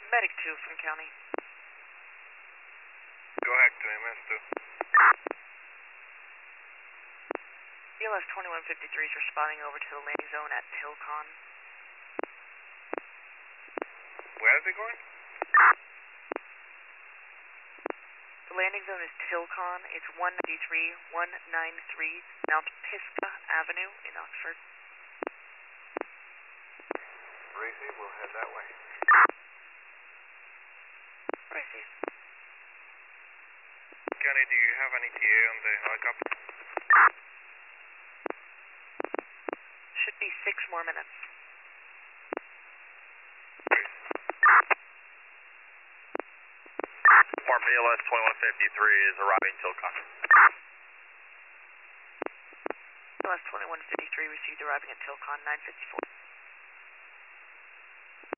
Medic 2 from County. Go ahead to MS2. BLS 2153 is responding over to the landing zone at Tilcon. Where are they going? The landing zone is Tilcon. It's 193 Mount Pisgah Avenue in Oxford. Racy, we'll head that way. Racy. Kenny, do you have any TA on the helicopter? Should be 6 more minutes. Form BLS 2153 is arriving Tilcon. BLS 2153 received arriving at Tilcon 954.